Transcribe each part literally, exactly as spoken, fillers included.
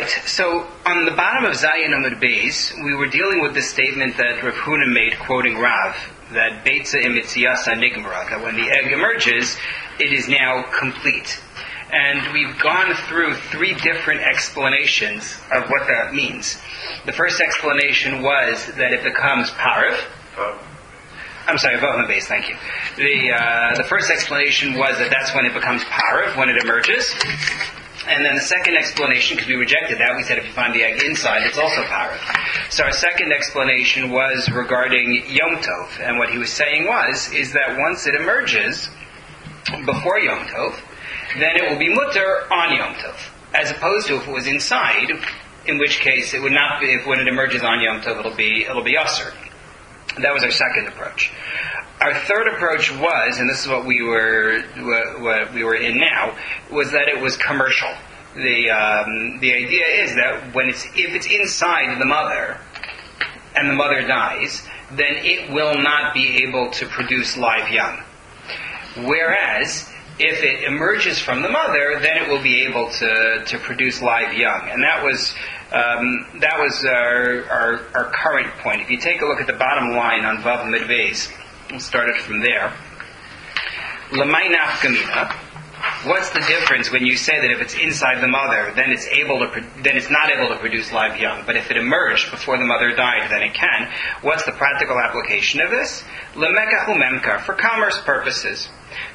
Right, so on the bottom of Zayin Amud Beis, we were dealing with the statement that Rav Huna made, quoting Rav, that Beitza Imitziyasa Nigmara, that when the egg emerges, it is now complete. And we've gone through three different explanations of what that means. The first explanation was that it becomes Parav. I'm sorry, Vav Beis, thank you. The, uh, the first explanation was that that's when it becomes Parav, when it emerges. And then the second explanation, because we rejected that, we said if you find the egg inside, it's also Parav. So our second explanation was regarding Yom Tov. And what he was saying was, is that once it emerges, before Yom Tov, then it will be mutter on Yom Tov. As opposed to if it was inside, in which case it would not be, if when it emerges on Yom Tov, it'll be, it'll be usher. That was our second approach. Our third approach was, and this is what we were what we were in now, was that it was commercial. The um, the idea is that when it's if it's inside the mother, and the mother dies, then it will not be able to produce live young. Whereas if it emerges from the mother, then it will be able to, to produce live young. And that was um, that was our, our our current point. If you take a look at the bottom line on Vav Amud Beis, we'll start it from there. Lamay nafkamina. What's the difference when you say that if it's inside the mother, then it's able to pro- then it's not able to produce live young, but if it emerged before the mother died, then it can? What's the practical application of this? Lemekach umemkar, for commerce purposes.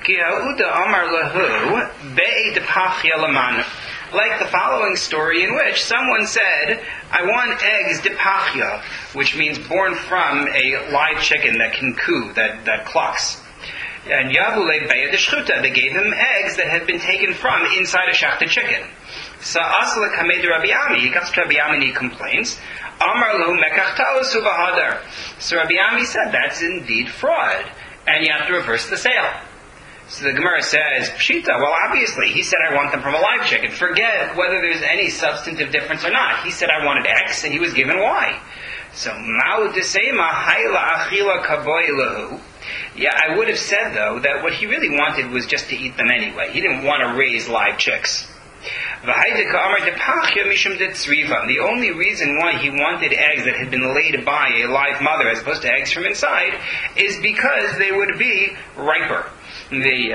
Like the following story in which someone said, I want eggs dipachya, which means born from a live chicken that can coo, that, that clucks. And Yavule Beya Deshchuta, they gave him eggs that had been taken from inside a shachted chicken. So Asla Kamed Rabbi Ami, he comes to Rabbi Ami and he complains, Amar Lu Mekachtaos Uvahadar. So Rabbi Ami said, that's indeed fraud, and you have to reverse the sale. So the Gemara says, Pshita, well obviously, he said I want them from a live chicken. Forget whether there's any substantive difference or not. He said I wanted X, and he was given Y. So, Ma'u Desema Haila Achila Kaboy Lahu. Yeah, I would have said, though, that what he really wanted was just to eat them anyway. He didn't want to raise live chicks. The only reason why he wanted eggs that had been laid by a live mother as opposed to eggs from inside is because they would be riper, the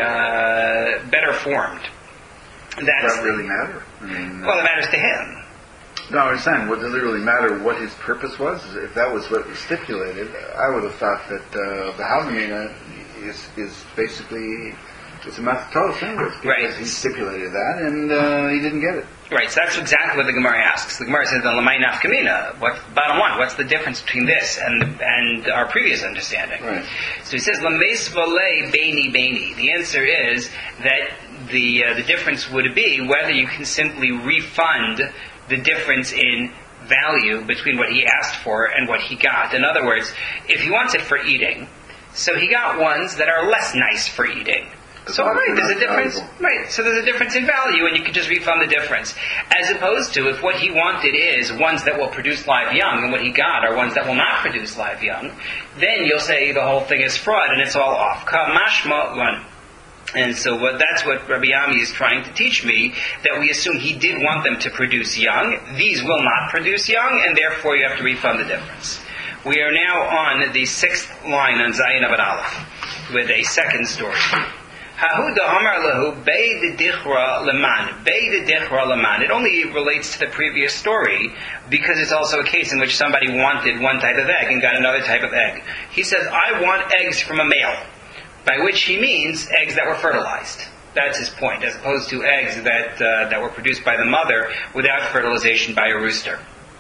uh, better formed. That's, does that really matter? I mean, well, it matters to him. No, I understand. What does it really matter what his purpose was? If that was what was stipulated, I would have thought that uh, the Havamina is is basically it's a mathatotal thing because right. he stipulated that and uh, he didn't get it. Right. So that's exactly what the Gemara asks. The Gemara says, "The lamay nafkamina." What bottom line? What's the difference between this and and our previous understanding? Right. So he says, "Lameis v'lei beini beini." The answer is that the uh, the difference would be whether you can simply refund the difference in value between what he asked for and what he got. In other words, if he wants it for eating, so he got ones that are less nice for eating. So all right, there's a difference. Right, so there's a difference in value, and you can just refund the difference. As opposed to if what he wanted is ones that will produce live young, and what he got are ones that will not produce live young, then you'll say the whole thing is fraud, and it's all off. Kamashma one. And so what, that's what Rabbi Ami is trying to teach me, that we assume he did want them to produce young. These will not produce young, and therefore you have to refund the difference. We are now on the sixth line on Zayin Abad Aleph, with a second story. Hahuda Amar Lahu Beid Dichra Leman. Beid Dichra Leman. It only relates to the previous story, because it's also a case in which somebody wanted one type of egg and got another type of egg. He says, I want eggs from a male. By which he means eggs that were fertilized. That's his point, as opposed to eggs that uh, that were produced by the mother without fertilization by a rooster.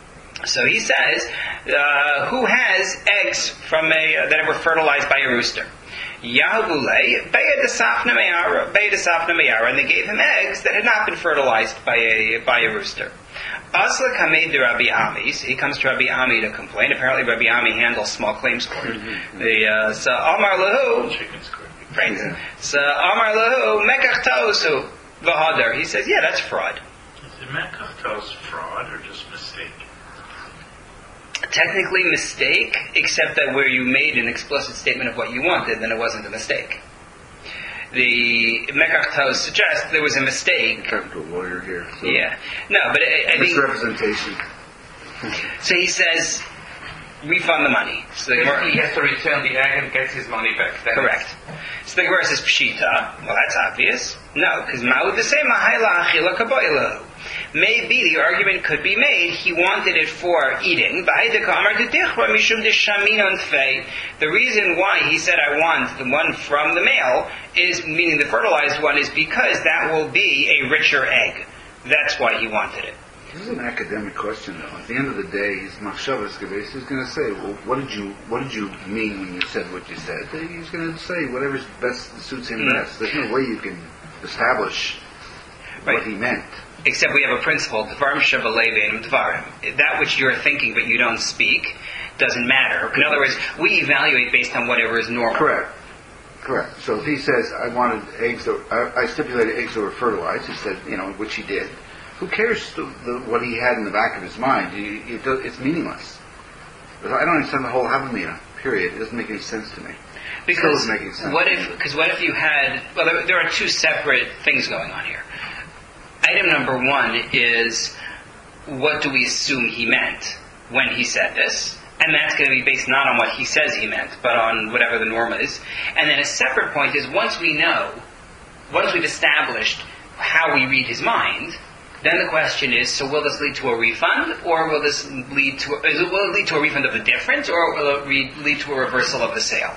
So he says, uh, who has eggs from a uh, that were fertilized by a rooster? Yahavule, Be'edasafna Me'ara, Be'edasafna Me'ara, and they gave him eggs that had not been fertilized by a by a rooster. Asla Kamed Rabbi Ami. He comes to Rabbi Ami to complain. Apparently, Rabbi Ami handles small claims court. Mm-hmm. The uh, so Amar Lahu. Chickens court. Right. Yeah. So Amar Lahu Mekach Taosu V'Hadar. He says, yeah, that's fraud. Is the Mekach Taos fraud or just mistake? Technically mistake, except that where you made an explicit statement of what you wanted, then it wasn't a mistake. the Mekach suggests there was a mistake. I'm talking to a lawyer here. So. Yeah. No, but I, I think... Misrepresentation. So he says, refund the money. So the If Gemara, he has to return the egg and gets his money back. Then correct. So the Gemara says, Pshita. Well, that's obvious. No, because Ma'ud the same, Mahayla Achila Kaboilahu. Maybe the argument could be made, he wanted it for eating. The reason why he said, I want the one from the male, is, meaning the fertilized one, is because that will be a richer egg. That's why he wanted it. This is an academic question, though. At the end of the day, he's machshavas gebeis. He's going to say, "Well, what did you what did you mean when you said what you said?" He's going to say whatever's best suits him Mm. best. There's no way you can establish Right. what he meant. Except we have a principle, Dvarim Shabalevein Dvarim. That which you're thinking but you don't speak doesn't matter. In other words, we evaluate based on whatever is normal. Correct. Correct. So if he says, "I wanted eggs that I, I stipulated eggs that were fertilized," he said, you know, which he did. Who cares the, the, what he had in the back of his mind? He, it does, it's meaningless. I don't understand the whole Havamina. Period. It doesn't make any sense to me. Because Still doesn't make any sense what to if? me. Because what if you had? Well, there, there are two separate things going on here. Item number one is, what do we assume he meant when he said this? And that's going to be based not on what he says he meant, but on whatever the norm is. And then a separate point is, once we know, once we've established how we read his mind, then the question is, so will this lead to a refund, or will this lead to, is it, will it lead to a refund of the difference, or will it re- lead to a reversal of the sale?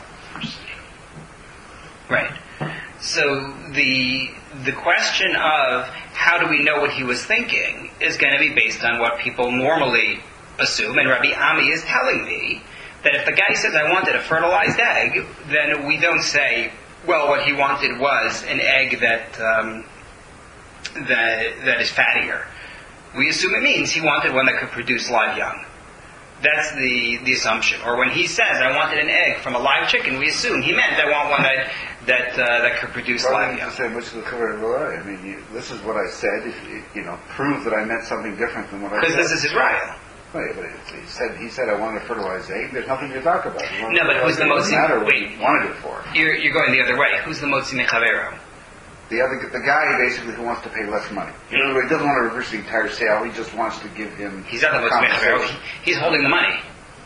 Right. So the the question of how do we know what he was thinking is going to be based on what people normally assume, and Rabbi Ami is telling me that if the guy says, I wanted a fertilized egg, then we don't say, well, what he wanted was an egg that um, that that is fattier. We assume it means he wanted one that could produce live young. That's the, the assumption. Or when he says, I wanted an egg from a live chicken, we assume he meant, I want one that that uh, that could produce live young. Say much of the cover of the lie. I mean, you, this is what I said. If you, you know, prove that I meant something different than what I said. Because this is his raya. Right, but it's, he said he said I wanted a fertilized egg. There's nothing to talk about. No, but who's the most Motzi? matter what Wait. he wanted it for? You're, you're going the other way. Who's the Motzi Mechavero? The other, the guy basically who wants to pay less money. In other words, he doesn't want to reverse the entire sale. He just wants to give him. He's not the Motzi Mechavero. compensation. He's holding the money.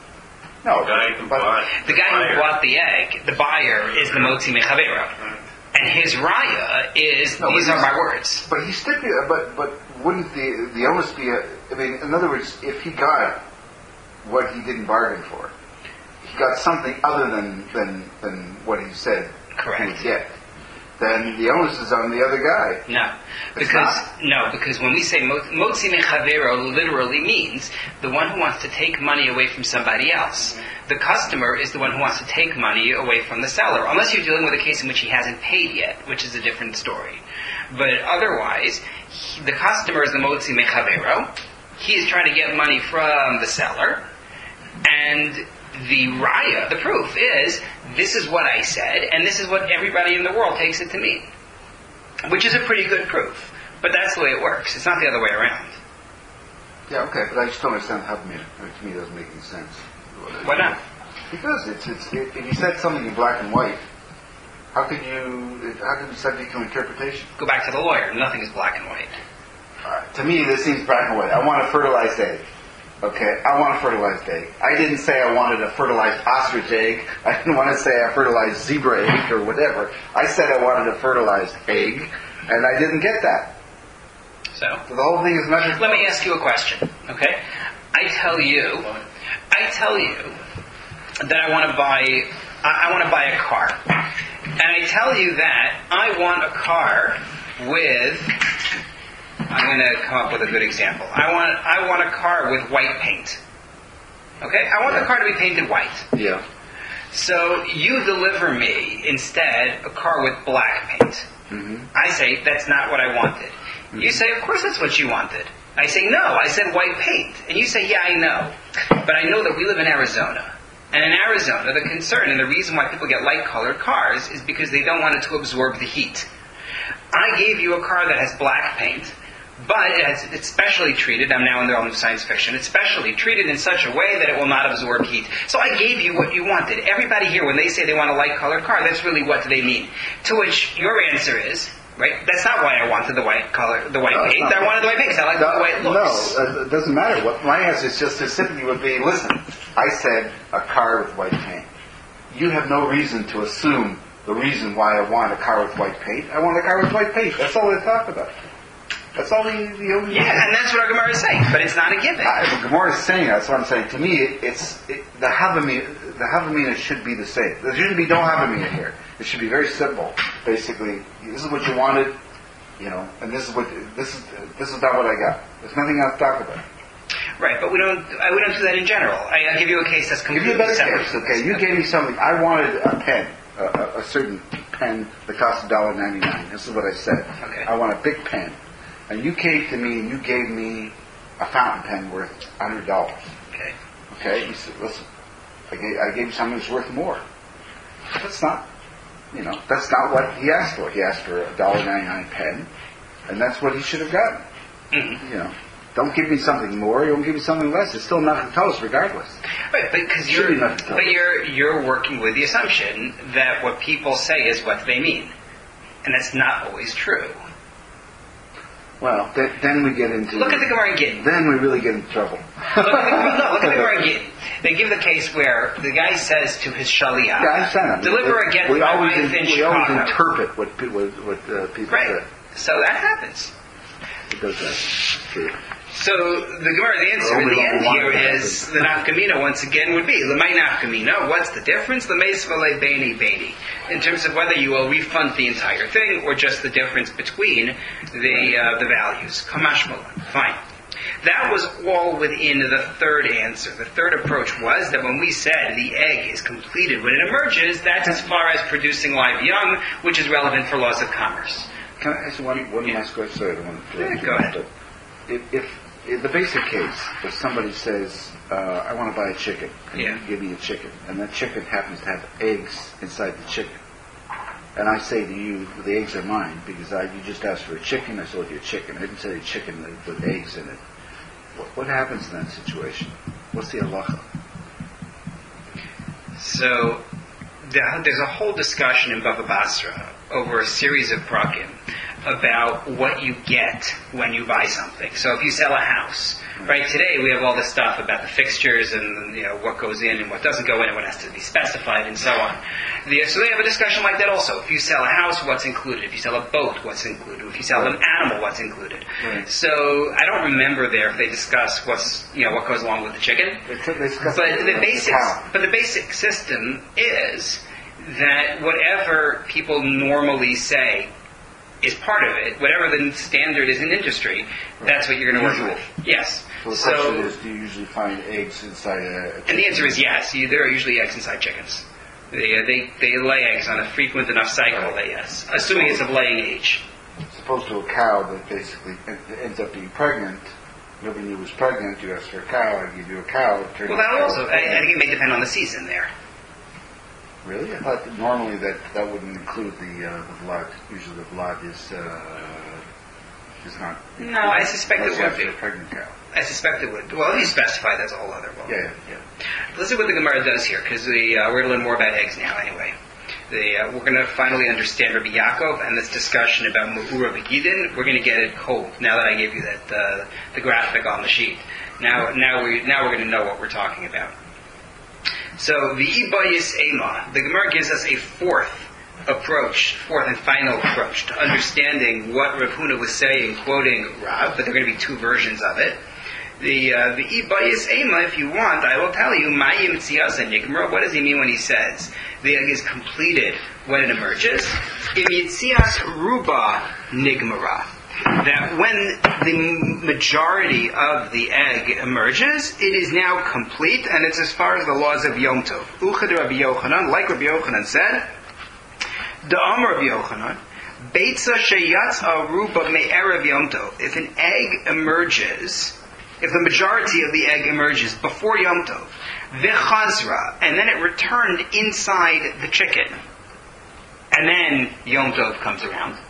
No, The guy who but, bought The guy buyer. who bought the egg, the buyer, is the Motzi Mechavero. And his raya is, No, these but are he's- my words. but he stipulated. But but wouldn't the the onus be? A, I mean, in other words, if he got what he didn't bargain for, he got something other than than than what he said Correct. he would get. Then the onus is on the other guy. No. It's Because, not? no, because when we say mo- Motzi Mechavero literally means the one who wants to take money away from somebody else. The customer is the one who wants to take money away from the seller, unless you're dealing with a case in which he hasn't paid yet, which is a different story. But otherwise, he, the customer is the Motzi Mechavero. He is trying to get money from the seller, and the raya, the proof is, this is what I said, and this is what everybody in the world takes it to mean. Which is a pretty good proof. But that's the way it works. It's not the other way around. Yeah, okay, but I just don't understand how to me. To me, it doesn't make any sense. Why not? Because it's it's if if you said something in black and white, how could you how could it be subject to interpretation? Go back to the lawyer. Nothing is black and white. Uh, to me, this seems black and white. I want a fertilized egg. Okay, I want a fertilized egg. I didn't say I wanted a fertilized ostrich egg. I didn't want to say a fertilized zebra egg or whatever. I said I wanted a fertilized egg, and I didn't get that. So, So the whole thing is measured. let me ask you a question, okay? I tell you, I tell you that I want to buy, I, I want to buy a car. And I tell you that I want a car with, I'm going to come up with a good example. I want, I want a car with white paint. Okay? I want the car to be painted white. Yeah. So you deliver me instead a car with black paint. Mm-hmm. I say, that's not what I wanted. You say, of course that's what you wanted. I say, no, I said white paint. And you say, yeah, I know. But I know that we live in Arizona. And in Arizona, the concern and the reason why people get light-colored cars is because they don't want it to absorb the heat. I gave you a car that has black paint but it's, it's specially treated, I'm now in the realm of science fiction, it's specially treated in such a way that it will not absorb heat. So I gave you what you wanted. Everybody here, when they say they want a light-colored car, that's really what do they mean. To which your answer is, right, that's not why I wanted the white color, the white no, paint. I wanted the white paint because I like no, the way it looks. No, uh, it doesn't matter. What my answer is just as simply would be, listen, I said a car with white paint. You have no reason to assume the reason why I want a car with white paint. I want a car with white paint. That's all they talk about. That's all the, the only Yeah, reason. and that's what our Gemara is saying, but it's not a given. I, the Gemara is saying that's what I'm saying. To me, it, it's it, the Havamina. The Havamina should be the same. There shouldn't be no Havamina here. It should be very simple. Basically, this is what you wanted, you know, and this is what this is. This is not what I got. There's nothing else to talk about. Right, but we don't. I, we don't do that in general. I, I'll give you a case that's Give completely you a better separate. case, okay? You gave me something. I wanted a pen, a, a, a certain pen that cost one dollar ninety-nine. This is what I said. Okay. I want a big pen. And you came to me and you gave me a fountain pen worth one hundred dollars. Okay. Okay? You said, listen, I gave, I gave you something that's worth more. That's not, you know, that's not what he asked for. He asked for a one dollar ninety-nine pen, and that's what he should have gotten. Mm-hmm. You know. Don't give me something more. You don't give me something less. It's still nothing to us, regardless. Right, but because you're, but you're you're working with the assumption that what people say is what they mean, and that's not always true. Well, then, then we get into Look at the Gemara in Gittin. Then we really get into trouble. Look at the, no, look at the Gemara in Gittin. They give the case where the guy says to his shaliach, yeah, I understand. "Deliver a get to we my always wife in, in we Chicago." always interpret what pe- what, what uh, people Right. say. So that happens. It does that. True. So the Gemara, the answer Only in the level end one here happens. is the nafkamina once again would be lemay nafkamina. What's the difference? Lemay svale beni beni. In terms of whether you will refund the entire thing or just the difference between the uh, the values. Kamash Molan. Fine. That was all within the third answer. The third approach was that when we said the egg is completed when it emerges, that's as far as producing live young, which is relevant for laws of commerce. Can I ask one, one Yeah. last question? Sorry, I don't want to Yeah, go ahead. If, if, in the basic case, if somebody says, uh, I want to buy a chicken, and Yeah. you give me a chicken, and that chicken happens to have eggs inside the chicken, and I say to you, the eggs are mine, because I, you just asked for a chicken, I sold you a chicken. I didn't say a chicken with, with eggs in it. What, what happens in that situation? What's the halacha? So the, there's a whole discussion in Bava Basra over a series of prakim about what you get when you buy something. So if you sell a house, right, today we have all this stuff about the fixtures and, you know, what goes in and what doesn't go in and what has to be specified and so on. The, so they have a discussion like that also. If you sell a house, what's included? If you sell a boat, what's included? If you sell an animal, what's included? Right. So I don't remember there if they discuss what's, you know, what goes along with the chicken. They t- they discuss But the- the the basic, cow. but the basic system is that whatever people normally say is part of it, whatever the standard is in industry, that's what you're going to work Usual. with. Yes. So the So, question is, do you usually find eggs inside a, a chicken? and the answer is yes. You, there are usually eggs inside chickens. They, uh, they they lay eggs on a frequent enough cycle. They yes, assuming it's of laying age. As opposed to a cow that basically en- ends up being pregnant. Nobody knew was pregnant. You asked for a cow. I give you a cow. It turned Well, that out also, was I, I pregnant. think it may depend on the season there. Really? I thought that normally that, that wouldn't include the uh, the blood. Usually the blood is uh, is not. No, I suspect unless it you would ask be. for a pregnant cow. I suspect it would. Well, if you specify, that's a whole other world. Yeah, yeah. Let's see what the Gemara does here, because we, uh, we're going to learn more about eggs now anyway. The, uh, we're going to finally understand Rabbi Yaakov and this discussion about Mu'ura Begidin. We're going to get it cold now that I gave you that uh, the graphic on the sheet. Now, now we now we're going to know what we're talking about. So the Ibayis Ema, the Gemara gives us a fourth approach, fourth and final approach to understanding what Rav Huna was saying, quoting Rav, but there are going to be two versions of it. The uh, the Ibayis Ema, if you want, I will tell you, Mayim Tziyasa Nigmara. What does he mean when he says the egg is completed when it emerges? Im Yitzias Ruba Nigmara. That when the majority of the egg emerges, it is now complete, and it's as far as the laws of Yom Tov. Uchad Rabbi Yochanan, like Rabbi Yochanan said, Da'am Rabbi Yochanan, Beitza Sheyatza Ruba Me'erev Yom Tov. If an egg emerges, if the majority of the egg emerges before Yom Tov, V'chazra, and then it returned inside the chicken, and then Yom Tov comes around,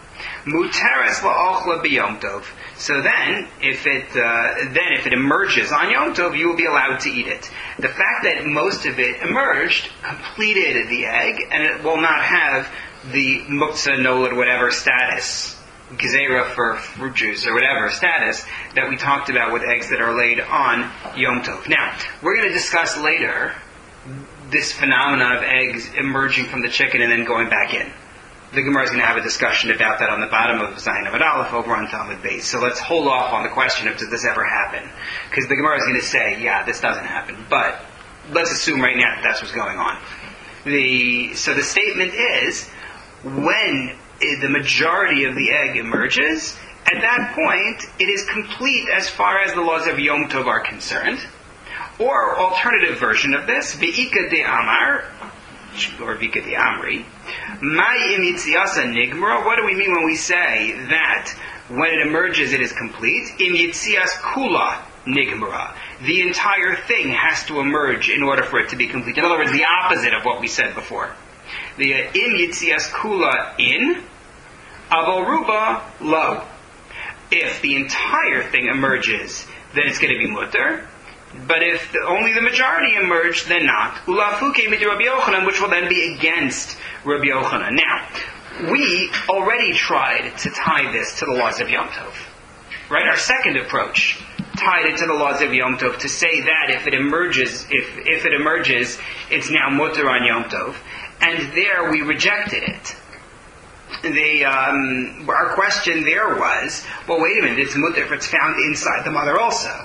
Muteres la'ochla b'yom tov. So then, if it uh, then if it emerges on Yom Tov, you will be allowed to eat it. The fact that most of it emerged completed the egg, and it will not have the muktzah, nolad, whatever status, gezerah for fruit juice or whatever status that we talked about with eggs that are laid on Yom Tov. Now, we're going to discuss later this phenomenon of eggs emerging from the chicken and then going back in. The Gemara is going to have a discussion about that on the bottom of Zayin Amud Aleph over on Talmud Beis. So let's hold off on the question of does this ever happen? Because the Gemara is going to say, yeah, this doesn't happen. But let's assume right now that that's what's going on. The So the statement is, when the majority of the egg emerges, at that point, it is complete as far as the laws of Yom Tov are concerned. Or, alternative version of this, V'ika de Amar, or V'ika de Amri, Mai imitziasa nigmara. What do we mean when we say that when it emerges it is complete? Imitzias kula nigmara. The entire thing has to emerge in order for it to be complete. In other words, the opposite of what we said before. The uh, imitzias kula in, avol ruba lo. If the entire thing emerges, then it's going to be mutter. But if the, only the majority emerge, then not. Ulafuke mid Rabbi Yochanan, which will then be against Rabbi Yochanan. Now, we already tried to tie this to the laws of Yom Tov. Right? Our second approach tied it to the laws of Yom Tov to say that if it emerges, if, if it emerges, it's now mutter on Yom Tov. And there we rejected it. The, um, our question there was, well, wait a minute, it's mutter if it's found inside the mother also.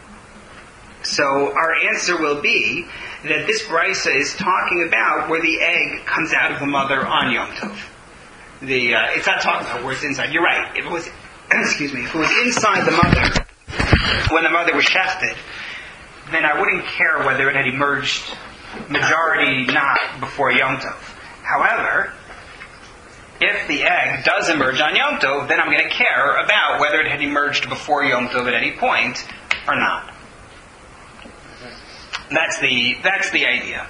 So our answer will be that this brisa is talking about where the egg comes out of the mother on Yom Tov. The uh, it's not talking about where it's inside. You're right. If it was, excuse me, if it was inside the mother when the mother was shechted, then I wouldn't care whether it had emerged majority not before Yom Tov. However, if the egg does emerge on Yom Tov, then I'm going to care about whether it had emerged before Yom Tov at any point or not. That's the that's the idea.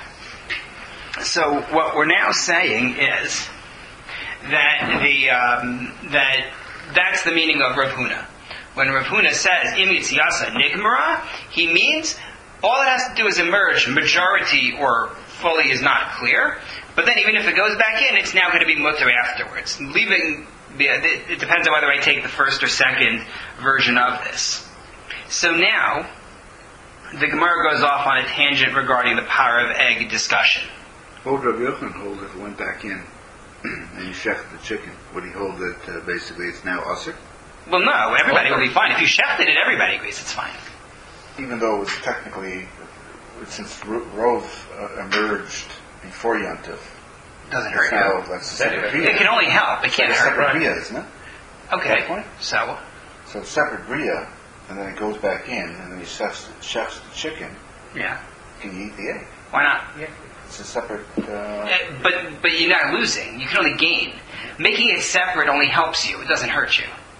So what we're now saying is that the um, that that's the meaning of Rav Huna. When Rav Huna says imitziasa nigmara, he means all it has to do is emerge. Majority or fully is not clear, but then even if it goes back in, it's now going to be mutter afterwards. Leaving the, it depends on whether I take the first or second version of this. So now, the Gemara goes off on a tangent regarding the power of egg discussion. What would Rabbi Yochanan hold if it went back in and you shechted the chicken? Would he hold that uh, basically it's now usher? Well, no, everybody will be fine. If you shechted it, everybody agrees it's fine. Even though it was technically, since Rove uh, emerged before Yom Tov. Doesn't hurt you. That's a separate bria. It can only help. It can't it's hurt. a separate Right. bria, isn't it? Okay. So? So it's separate bria. And then it goes back in, and then he chefs, chefs the chicken. Yeah. Can you eat the egg? Why not? Yeah. It's a separate... Uh... Uh, but but you're not losing. You can only gain. Making it separate only helps you. It doesn't hurt you.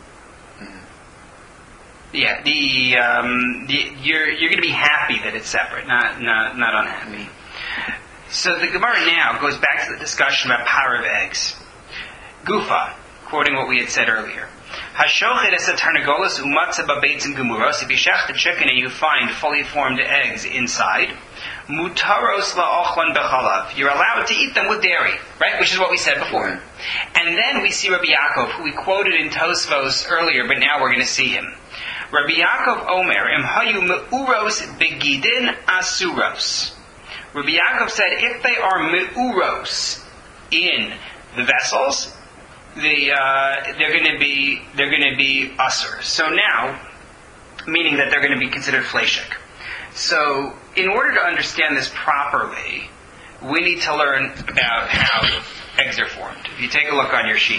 Mm-hmm. Yeah. The, um, the you're you're going to be happy that it's separate, not not not unhappy. So the Gemara now goes back to the discussion about power of eggs. Gufa, quoting what we had said earlier. Hashochet es tarnagolas umatza babeitzim gemuros. If you shech the chicken and you find fully formed eggs inside, mutaros la'ochlan bechalav. You're allowed to eat them with dairy, right? Which is what we said before. Right. And then we see Rabbi Yaakov, who we quoted in Tosfos earlier, but now we're going to see him. Rabbi Yaakov Omer, im hayu meuros begidin asuros. Rabbi Yaakov said, if they are meuros in the vessels, The, uh, they're going to be they're going to be usur. So now, meaning that they're going to be considered fleshik. So, in order to understand this properly, we need to learn about how eggs are formed. If you take a look on your sheet,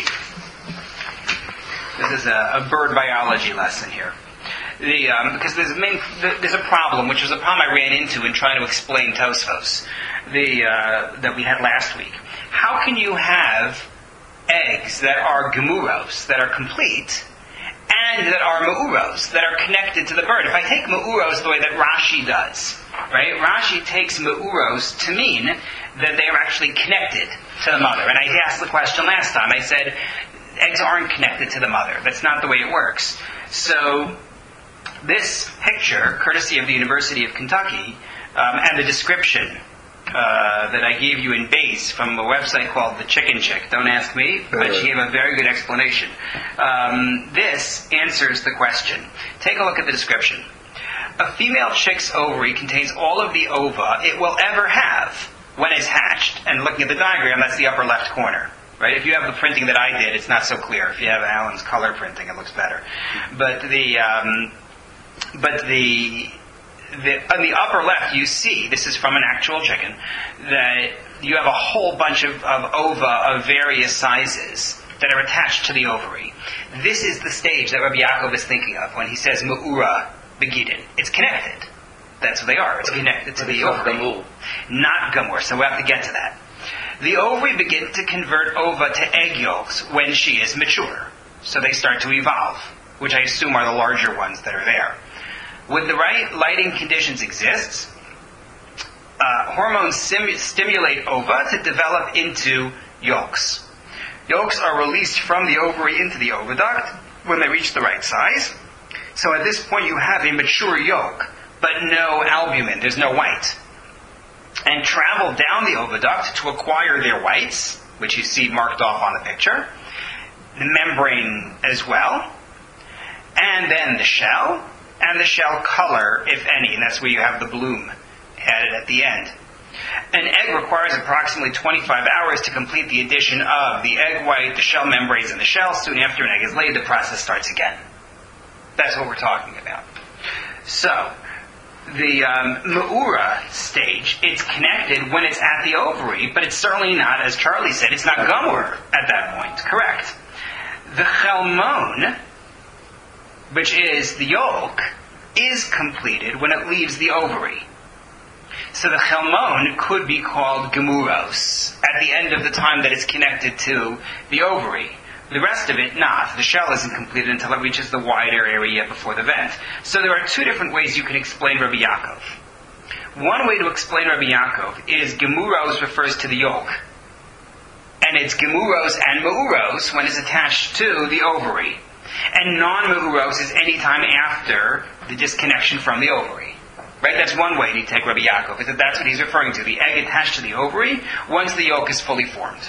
this is a, a bird biology lesson here. The, um, because there's a, main, there's a problem, which was a problem I ran into in trying to explain Tosfos, the uh, that we had last week. How can you have eggs that are gemuros, that are complete, and that are meuros, that are connected to the bird? If I take meuros the way that Rashi does, right? Rashi takes meuros to mean that they are actually connected to the mother. And I asked the question last time. I said, eggs aren't connected to the mother. That's not the way it works. So this picture, courtesy of the University of Kentucky, um, and the description uh, that I gave you in base from a website called The Chicken Chick. Don't ask me, but she gave a very good explanation. Um, this answers the question. Take a look at the description. A female chick's ovary contains all of the ova it will ever have when it's hatched. And looking at the diagram, that's the upper left corner. Right? If you have the printing that I did, it's not so clear. If you have Alan's color printing, it looks better. But the um, but the, the on the upper left, you see, this is from an actual chicken, that you have a whole bunch of, of ova of various sizes that are attached to the ovary. This is the stage that Rabbi Yaakov is thinking of when he says Me'ura Begidin. It's connected. That's what they are. It's connected to the ovary. Not gamur. So we have to get to that. The ovary begin to convert ova to egg yolks when she is mature. So they start to evolve, which I assume are the larger ones that are there. When the right lighting conditions exist, uh, hormones sim- stimulate ova to develop into yolks. Yolks are released from the ovary into the oviduct when they reach the right size. So at this point you have a mature yolk, but no albumin, there's no white. And travel down the oviduct to acquire their whites, which you see marked off on the picture, the membrane as well, and then the shell, and the shell color, if any, and that's where you have the bloom added at the end. An egg requires approximately twenty-five hours to complete the addition of the egg white, the shell membranes, and the shell. Soon after an egg is laid, the process starts again. That's what we're talking about. So, the um, Me'ura stage, it's connected when it's at the ovary, but it's certainly not, as Charlie said, it's not gamur at that point. Correct. The Chelmon, which is the yolk, is completed when it leaves the ovary. So the Chelmon could be called gemuros at the end of the time that it's connected to the ovary. The rest of it, not. The shell isn't completed until it reaches the wider area before the vent. So there are two different ways you can explain Rabbi Yaakov. One way to explain Rabbi Yaakov is gemuros refers to the yolk. And it's gemuros and meuros when it's attached to the ovary. And non-meuros is any time after the disconnection from the ovary. Right? That's one way to take Rabbi Yaakov, is that that's what he's referring to. The egg attached to the ovary once the yolk is fully formed.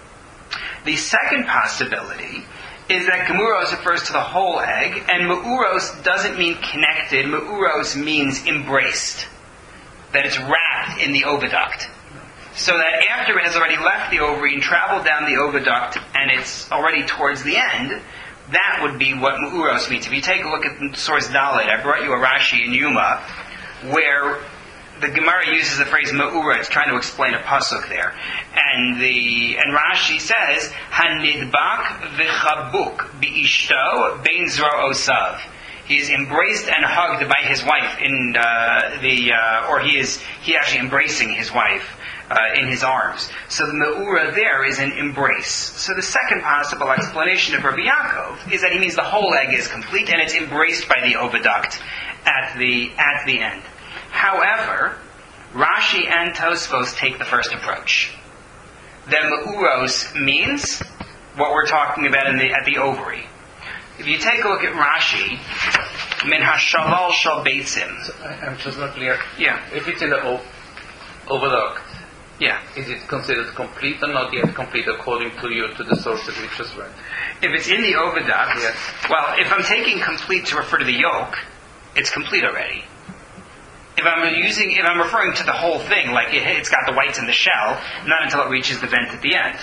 The second possibility is that gemuros refers to the whole egg, and meuros doesn't mean connected. Meuros means embraced. That it's wrapped in the oviduct. So that after it has already left the ovary and traveled down the oviduct, and it's already towards the end, that would be what meuros means. If you take a look at source Dalet, I brought you a Rashi in Yuma, where the Gemara uses the phrase me'ura. It's trying to explain a pasuk there, and the and Rashi says hanidbak v'chabuk biishto bein zro osav. He is embraced and hugged by his wife in uh, the, uh, or he is he actually embracing his wife uh, in his arms. So the me'ura there is an embrace. So the second possible explanation of Rabbi Yaakov is that he means the whole egg is complete and it's embraced by the oviduct at the at the end. However, Rashi and Tosfos take the first approach. That meuros means what we're talking about in the, at the ovary. If you take a look at Rashi, min hashalal shal beitzim. So I'm just not clear. Yeah. If it's in the o- oviduct, yeah. is it considered complete or not yet complete according to you to the source that we just read? If it's in the oviduct, yes. Well, if I'm taking complete to refer to the yolk, it's complete already. If I'm using, if I'm referring to the whole thing, like it, it's got the whites in the shell, not until it reaches the vent at the end.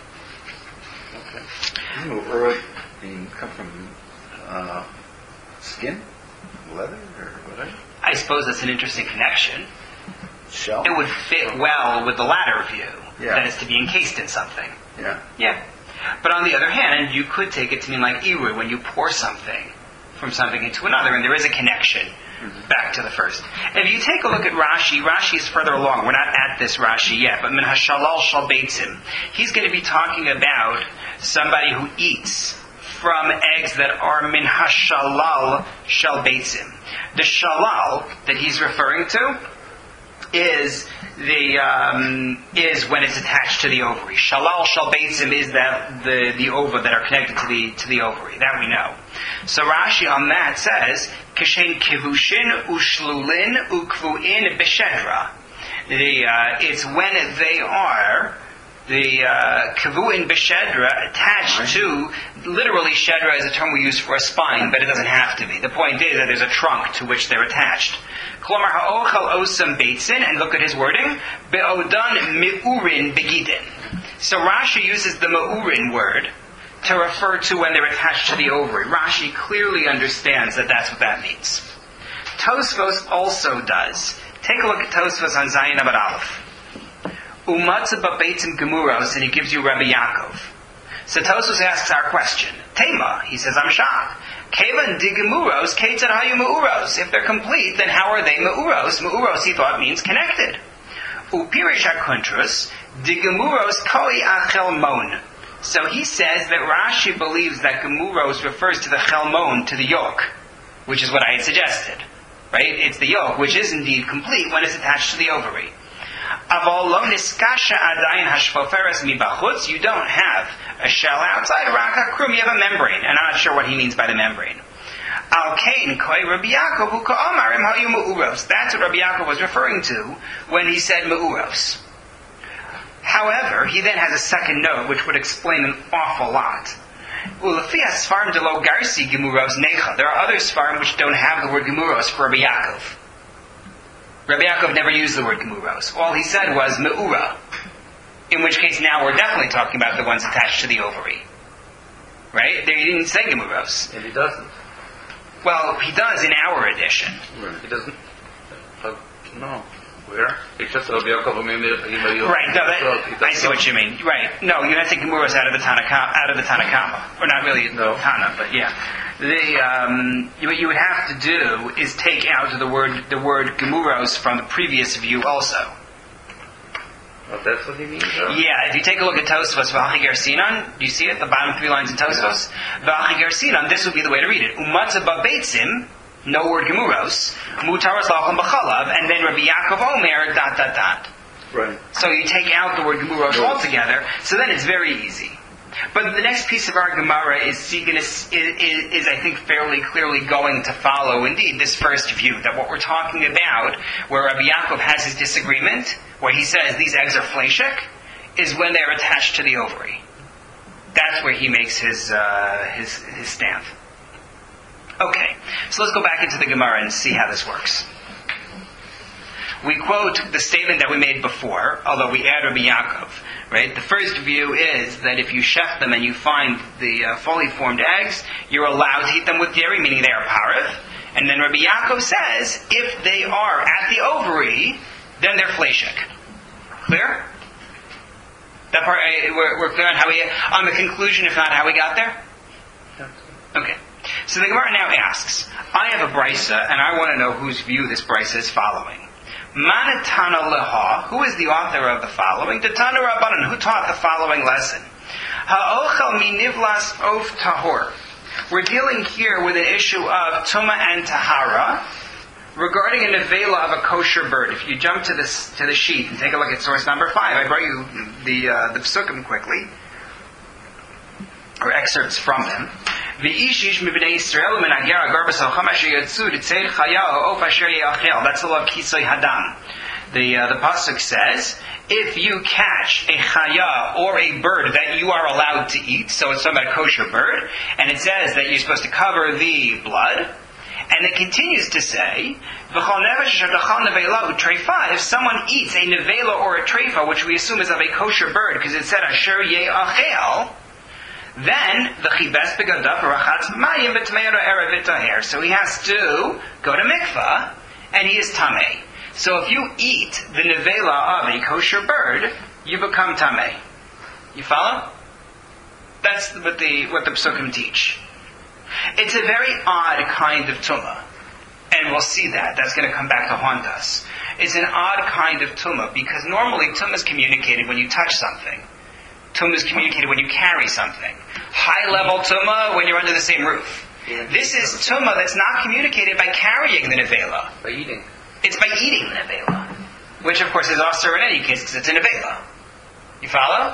Okay. Doesn't me'ura come from uh, skin, leather, or whatever? I suppose that's an interesting connection. Shell. It would fit well with the latter view, Yeah. that is to be encased in something. Yeah. Yeah. But on the other hand, you could take it to mean like iru, when you pour something from something into another, and there is a connection mm-hmm. back to the first. And if you take a look at Rashi, Rashi is further along. We're not at this Rashi yet, but min hashalal shal beitzim. He's going to be talking about somebody who eats from eggs that are min hashalal shal beitzim. The shalal that he's referring to is the um, is when it's attached to the ovary. Shalal shal beitzim is that the the ova that are connected to the to the ovary. That we know. So Rashi on that says kishen kivushin ushlulin ukvuin b'shedra. The uh, it's when they are the uh, kavuin b'shedra attached to, literally shedra is a term we use for a spine, but it doesn't have to be. The point is that there's a trunk to which they're attached. Klomar ha'ochel osam beitzin, and look at his wording, be'odan mi'urin begidin. So Rashi uses the ma'urin word to refer to when they're attached to the ovary. Rashi clearly understands that that's what that means. Tosfos also does. Take a look at Tosfos on Zayin Amud Aleph. Umatzah ba'beitzim gemuros, and he gives you Rabbi Yaakov. So Tosfos asks our question. Tema, he says, I'm shocked. Kevan di gemuros, ketzad hayu meuros. If they're complete, then how are they meuros? Meuros, he thought, means connected. Upirish hakuntrus, di gemuros koi achel mon. So he says that Rashi believes that gemuros refers to the chelmon, to the yolk, which is what I had suggested. Right? It's the yolk, which is indeed complete when it's attached to the ovary. Aval lo niskasha adayin hashfoferes mibachutz. You don't have a shell outside. Raka krum. You have a membrane, and I'm not sure what he means by the membrane. Al kain koi Rabbi Yaakov hu ka'amarim hayu meuros. That's what Rabbi Yaakov was referring to when he said meuros. However, he then has a second note which would explain an awful lot. There are other Sfarim which don't have the word gemuros for Rabbi Yaakov. Rabbi Yaakov never used the word gemuros. All he said was meura. In which case now we're definitely talking about the ones attached to the ovary. Right? There he didn't say gemuros. And he doesn't. Well, he does in our edition. He doesn't. Uh, no. Where? It's just Rabbi Yaakov. Right. No, that, I see what you mean. Right. No, you're not taking gemuros out of the Tanakh, out of the Tanakhama. Or not really no. Tana, but yeah. The um, what you would have to do is take out the word the word gemuros from the previous view also. Oh, that's what he means? Huh? Yeah, if you take a look at Tosfos, V'achi ger sinon, do you see it? The bottom three lines in Tosfos? V'achi ger sinon, this would be the way to read it. Umatzah ba'beitzim, no word gemuros, mutaras lacham b'chalav, and then Rabbi Yaakov Omer, dot, dot, dot. Right. So you take out the word gemuros no. altogether, so then it's very easy. But the next piece of our Gemara is, is, is, is, I think, fairly clearly going to follow, indeed, this first view, that what we're talking about, where Rabbi Yaakov has his disagreement, where he says these eggs are fleshik, is when they're attached to the ovary. That's where he makes his, uh, his, his stand. Okay, so let's go back into the Gemara and see how this works. We quote the statement that we made before, although we add Rabbi Yaakov. Right? The first view is that if you chef them and you find the uh, fully formed eggs, you're allowed to eat them with dairy, meaning they are parith. And then Rabbi Yaakov says, if they are at the ovary, then they're fleshik. Clear? That part, uh, we're, we're clear on how we, on the conclusion, if not how we got there? Okay. So the Gemara now asks, I have a brisa, and I want to know whose view this brisa is following. Manatana leha, who is the author of the following? Tatana Rabbanan, who taught the following lesson? Ha'ochel minivlas of tahor. We're dealing here with an issue of tuma and tahara regarding a nevela of a kosher bird. If you jump to this to the sheet and take a look at source number five, I brought you the uh, the psukim quickly, or excerpts from them. V'ishish mibnei Yisrael min agera garbas ha'cham asher yatzu t'tzeir chaya ha'of asher yachel. That's the law of kisoy hadam. The uh, the pasuk says, if you catch a chaya or a bird that you are allowed to eat, so it's talking about a kosher bird, and it says that you're supposed to cover the blood, and it continues to say, if someone eats a nevela or a treifa, which we assume is of a kosher bird, because it said asher ye'achel, then the chibes begadav rachatz mayim v'tmeira erev v'taher. So he has to go to mikvah, and he is tamei. So if you eat the nevela of a kosher bird, you become tamei. You follow? That's what the what the psukim teach. It's a very odd kind of tumah, and we'll see that. That's going to come back to haunt us. It's an odd kind of tumah because normally tumah is communicated when you touch something. Tumah is communicated when you carry something. High-level tumah when you're under the same roof. Yeah. This is tumah that's not communicated by carrying the nevela. By eating. It's by eating the nevela. which of course is also in any case because it's in a Nevela. You follow?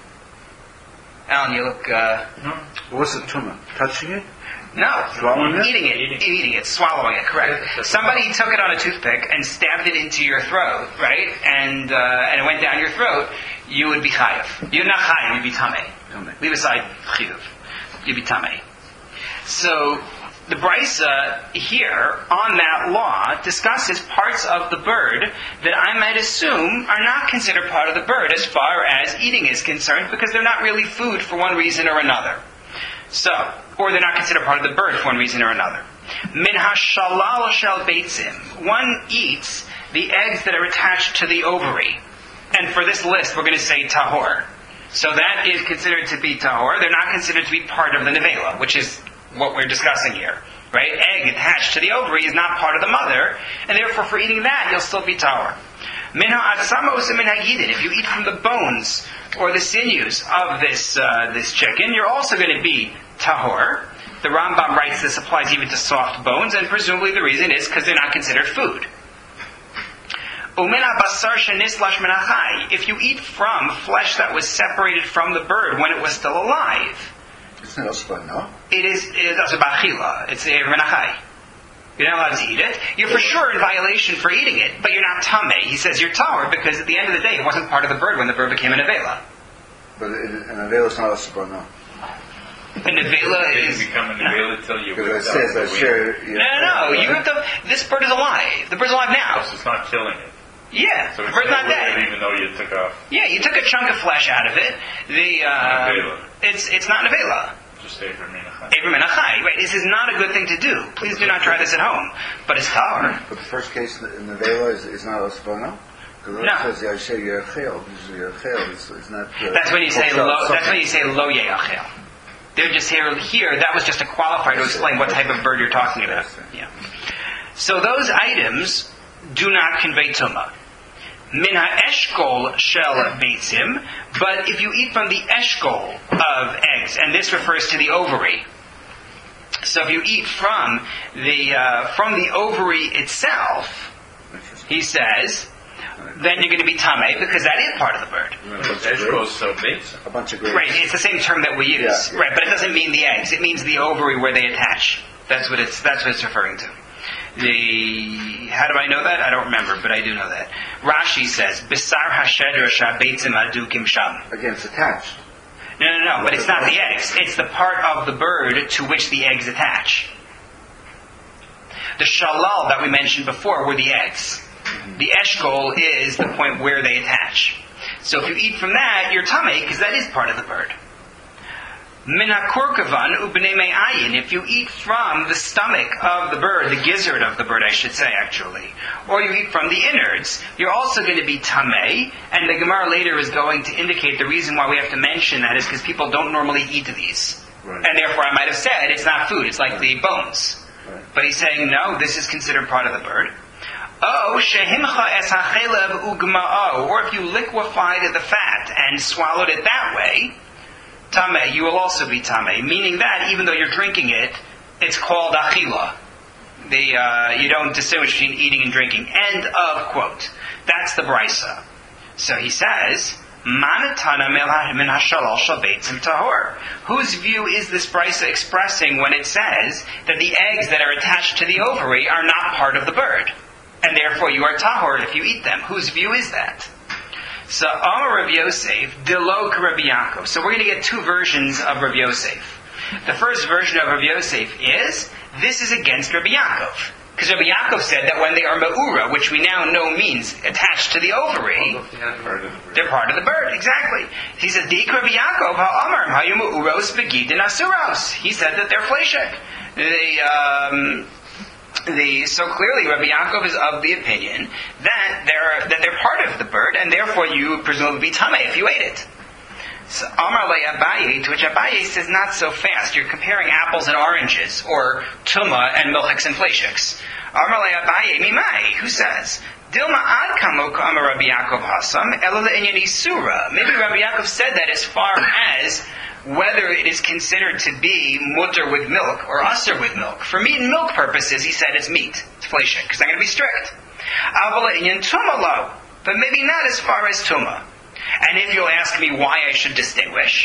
Alan, you look... Uh, no. What's the tumah? Touching it? No. Swallowing it? Eating it. Eating. Eating it. Swallowing it, correct. Somebody took it on a toothpick and stabbed it into your throat, right? And uh, and it went down your throat. You would be chayav. You're not chayav, you'd be tameh. Leave aside chiyuv. You'd be tameh. So, the Brisa here, on that law, discusses parts of the bird that I might assume are not considered part of the bird as far as eating is concerned, because they're not really food for one reason or another. So, or they're not considered part of the bird for one reason or another. Min hashalal shel beitzim. One eats the eggs that are attached to the ovary. And for this list, we're going to say tahor. So that is considered to be tahor. They're not considered to be part of the nevela, which is what we're discussing here. Right? Egg attached to the ovary is not part of the mother, and therefore for eating that, you'll still be tahor. Min ha'atzamos min ha'yidin. If you eat from the bones or the sinews of this uh, this chicken, you're also going to be tahor. The Rambam writes this applies even to soft bones, and presumably the reason is because they're not considered food. Umin ha'basar shenislash min ha'chai. If you eat from flesh that was separated from the bird when it was still alive, it's not also no. It is. It is also bachila. It's a min ha'chai. You're not allowed to eat it. You're for sure in violation for eating it, but you're not tameh. He says you're tahor because at the end of the day, it wasn't part of the bird when the bird became a nevela. But an nevela is not a sabana. A nevela It is didn't become a nevela until you whipped Because it out says the that wing. share. no, no, no. You have to. This bird is alive. The bird's alive now. So it's not killing it. Yeah, So the it's bird's not not dead. even though you took off. Yeah, you took a chunk of flesh out of it. The uh, Not nevela. it's it's not nevela. Just Abraham Menachai. Abraham Menachai. Right. This is not a good thing to do. Please do not try this at home. But it's tahor. But the first case in the nevela is, is not a sabana. Because No. it says yasher yerachel. Usually yerachel is is not. Uh, That's when you say kosher, lo. That's something. when you say lo yeachel. They're just here. Here, that was just a qualifier to explain what type of bird you're talking about. Yeah. So those items do not convey tumah. Min ha'eshkol shel beitzim, but if you eat from the eshkol of eggs, and this refers to the ovary. So if you eat from the uh, from the ovary itself, he says, then you're going to be tameh because that is part of the bird. Eshkol so big. A bunch of grapes. Right, it's the same term that we use. Yeah. Right, but it doesn't mean the eggs. It means the ovary where they attach. That's what it's that's what it's referring to. The how do I know that? I don't remember, but I do know that. Rashi says, "Bisar hashedra shabeitzim adukim sham." Again, it's attached. No, no, no, but it's not the eggs. It's the part of the bird to which the eggs attach. The shalal that we mentioned before were the eggs. The eshkol is the point where they attach. So if you eat from that, you're tameh because that is part of the bird. Min hakurkavan ubnei me'ayin. If you eat from the stomach of the bird, the gizzard of the bird, I should say, actually, or you eat from the innards, you're also going to be tameh. And the Gemara later is going to indicate the reason why we have to mention that is because people don't normally eat these, Right. and therefore I might have said it's not food; it's like the bones. Right. But he's saying no, this is considered part of the bird. Oh, shehimcha es hachelev ugma'o, or if you liquefied the fat and swallowed it that way. Tameh, you will also be tameh, meaning that even though you're drinking it, it's called achila. The uh, you don't distinguish between eating and drinking. End of quote. That's the brisa. So he says, "Manatana min hashalal shel beitzim tahor." Whose view is this brisa expressing when it says that the eggs that are attached to the ovary are not part of the bird, and therefore you are tahor if you eat them? Whose view is that? So, Amar Rav Yosef, Dilok Rabbi Yaakov. So we're going to get two versions of Rav Yosef. The first version of Rav Yosef is, this is against Rabbi Yaakov. Because Rabbi Yaakov said that when they are me'ura, which we now know means attached to the ovary, they're part of the bird. Exactly. He said, Dik Rabbi Yaakov ha'amar hayu me'uros begidin asuros. He said that they're fleshek. They, um... The, so clearly, Rabbi Yaakov is of the opinion that they're that they're part of the bird, and therefore you would presumably be tameh if you ate it. So Amar le Abaye, to which Abaye says, not so fast. You're comparing apples and oranges, or tuma and milchiks and fleishiks. Amar le Abaye mimai, who says, Dilma ad kamo ka'amar Rabbi Yaakov hasam ela le'inyan isura. Maybe Rabbi Yaakov said that as far as whether it is considered to be mutter with milk or usser with milk. For meat and milk purposes, he said it's meat. It's fleishik, because I'm going to be strict. Avala inyan tumalo. but maybe not as far as Tumah. And if you'll ask me why I should distinguish,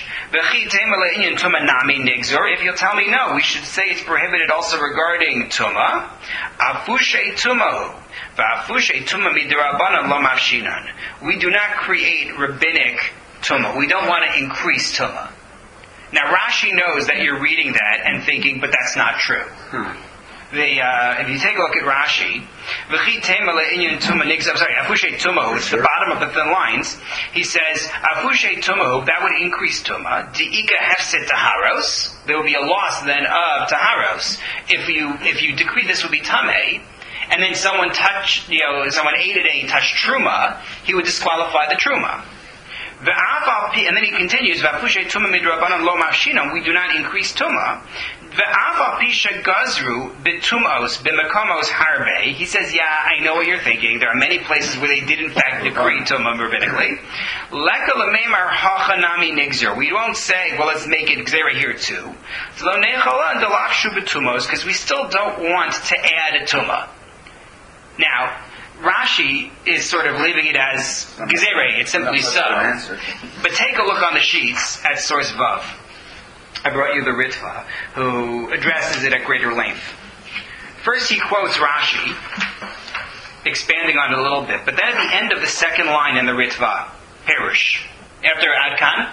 if you'll tell me no, we should say it's prohibited also regarding Tumah, afushe tumahu, va'afushe tumah midrabanan lo mafshinan. We do not create rabbinic Tumah. We don't want to increase Tumah. Now Rashi knows that you're reading that and thinking, but that's not true. Hmm. The, uh, if you take a look at Rashi, I'm sorry, Afushe Tumahu, it's the bottom of the thin lines. He says, Afushe Tumahu, that would increase Tumah. Di'ika hefset taharos, there would be a loss then of taharos. If you if you decree this would be tameh, and then someone touched, you know, someone ate it and he touched truma, he would disqualify the truma. And then he continues, we do not increase tumah. He says, yeah, I know what you're thinking. There are many places where they did in fact decree tumah rabbinically. We won't say, well, let's make it gzera here too. Because we still don't want to add a tumah. Now, Rashi is sort of leaving it as gezerah. It's simply so. But take a look on the sheets at source Vav. I brought you the Ritva, who addresses it at greater length. First he quotes Rashi, expanding on it a little bit. But then at the end of the second line in the Ritva, Pirush, after Adkan,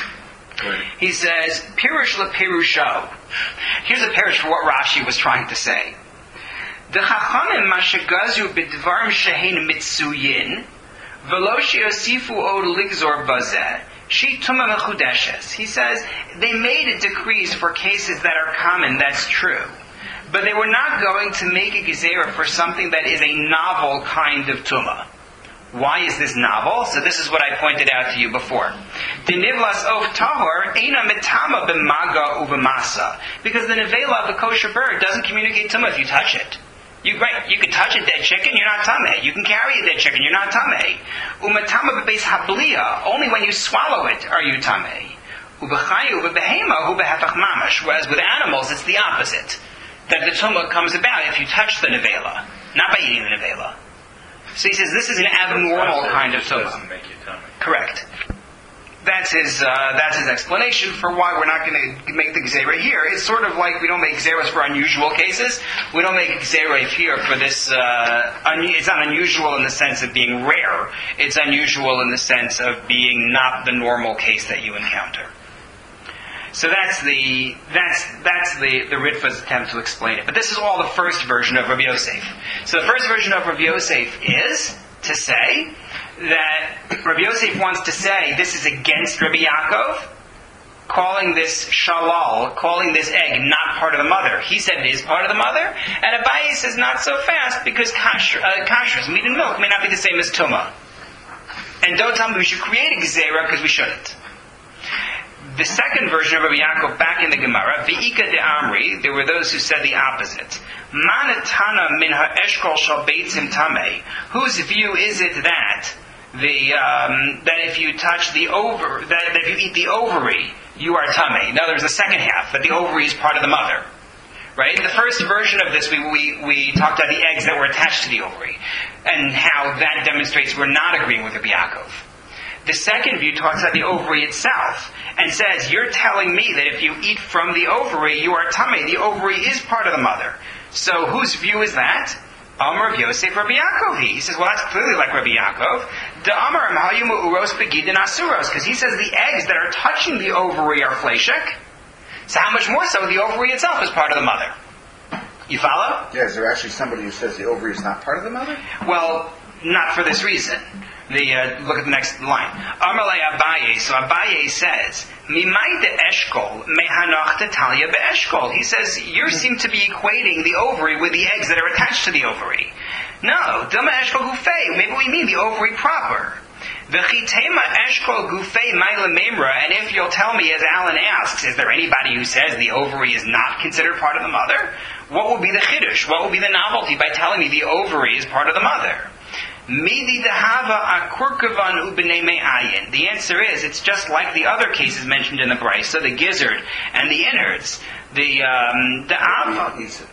he says, Pirush le Pirusho. Here's a Pirush for what Rashi was trying to say. The Chachamim mashagazu b'dvarim shehein mitzuyin v'lo she'osifu od ligzor bazeh she tumah mechudeshes. He says they made decrees for cases that are common. That's true, but they were not going to make a gezerah for something that is a novel kind of tumah. Why is this novel? So this is what I pointed out to you before. The nivlas of tahor eina mitama b'maga uv'masa, because the nevela of a kosher bird doesn't communicate tumah if you touch it. You right, you can touch a dead chicken, you're not tameh. You can carry a dead chicken, you're not tameh. Umatama b'beis hablia, only when you swallow it are you tameh. Ubechayu ubehema hu behefach mamash. Whereas with animals, it's the opposite. That the tumah comes about if you touch the nevela, not by eating the nevela. So he says this is an abnormal kind of tumah. Doesn't make you tameh. Correct. That's his. Uh, that's his explanation for why we're not going to make the gzera here. It's sort of like we don't make gzeras for unusual cases. We don't make a gzera here for this. Uh, un- it's not unusual in the sense of being rare. It's unusual in the sense of being not the normal case that you encounter. So that's the that's that's the the Ritva's attempt to explain it. But this is all the first version of Rabbi Yosef. So the first version of Rabbi Yosef is to say that Rabbi Yosef wants to say this is against Rabbi Yaakov, calling this shalal, calling this egg not part of the mother. He said it is part of the mother, and Abaye says not so fast because kasher, uh, kashrus, meat and milk, may not be the same as tumah. And don't tell me we should create a gezerah because we shouldn't. The second version of Rabbi Yaakov, back in the Gemara, V'ika de Amri, there were those who said the opposite. Manatana min ha'eshkol shal beitzim tameh. Whose view is it that the um, that if you touch the over, that, that if you eat the ovary, you are tameh? Now there's the second half, that the ovary is part of the mother. Right? In the first version of this, we, we, we talked about the eggs that were attached to the ovary, and how that demonstrates we're not agreeing with Rabbi Yaakov. The second view talks about the ovary itself and says, you're telling me that if you eat from the ovary, you are tameh. The ovary is part of the mother. So whose view is that? Amar Rav Yosef Rabbi Yaakov. He says, well, that's clearly like Rabbi Yaakov. The Amar Mahayu Uros Begidin Asuros, because he says the eggs that are touching the ovary are fleshek. So how much more so the ovary itself is part of the mother? You follow? Yeah, is there actually somebody who says the ovary is not part of the mother? Well, not for this reason. The uh, look at the next line. Amalei Abaye. So Abaye says, "Mimai de eshkol mehanach tetalia beeshkol." He says you seem to be equating the ovary with the eggs that are attached to the ovary. No, dilma eshkol gufei. Maybe we mean the ovary proper. V'chitema eshkol gufei ma'ila memra. And if you'll tell me, as Alan asks, is there anybody who says the ovary is not considered part of the mother? What will be the chiddush? What will be the novelty by telling me the ovary is part of the mother? Midi dehava akurkavan ubnei me'ayin. The answer is, it's just like the other cases mentioned in the Brisa, the gizzard and the innards. The um, the ava.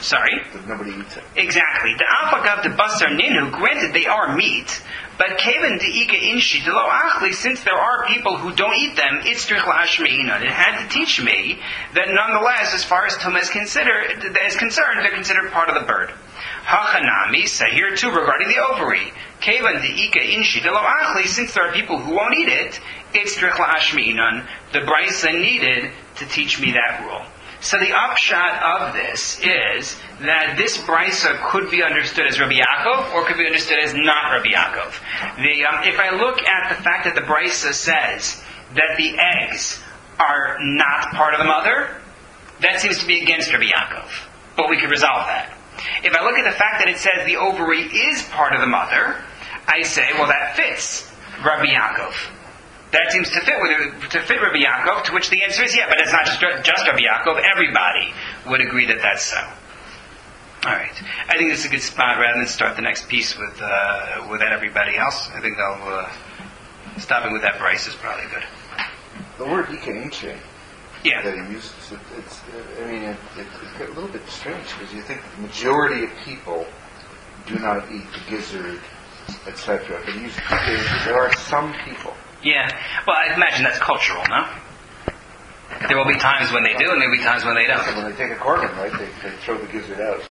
Sorry? That nobody eats it. Exactly. The Afagav de Basar Ninu, granted they are meat, but Kavan de Ika Inshi de Lo Achli, since there are people who don't eat them, it's It had to teach me that nonetheless, as far as Tum is considered, is concerned, they're considered part of the bird. Hachanami, say here too regarding the ovary. Kavan de Ika Inshi de Lo Achli, since there are people who won't eat it, it's the Brisa needed to teach me that rule. So the upshot of this is that this brisa could be understood as Rabbi Yaakov or could be understood as not Rabbi Yaakov. The, um, if I look at the fact that the brisa says that the eggs are not part of the mother, that seems to be against Rabbi Yaakov. But we could resolve that. If I look at the fact that it says the ovary is part of the mother, I say, well, that fits Rabbi Yaakov. That seems to fit with to fit Rabbi Yaakov, to which the answer is yeah, but it's not just, just Rabbi Yaakov. Everybody would agree that that's so. All right. I think this is a good spot rather than start the next piece with uh, with everybody else. I think I'll uh, stopping with that Bryce is probably good. The word Ika yeah. that he uses, it, it's, I mean, it, it, it's a little bit strange because you think the majority of people do not eat the gizzard, et cetera. But he uses Ika. There are some people. Yeah. Well, I imagine that's cultural, no? There will be times when they do, and there will be times when they don't. When they take a korban, right, they, they throw the gizzard out.